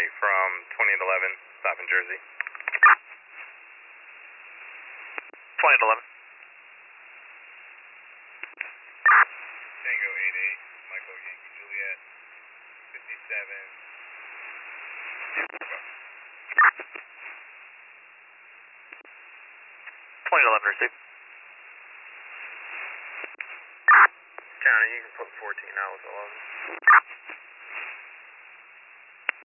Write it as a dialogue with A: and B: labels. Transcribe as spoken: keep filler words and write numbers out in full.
A: County from twenty eleven, stop in Jersey.
B: twenty eleven.
A: Tango eight eight, Michael Yankee Juliet, fifty-seven.
B: twenty eleven received.
A: County, you can put fourteen out with eleven.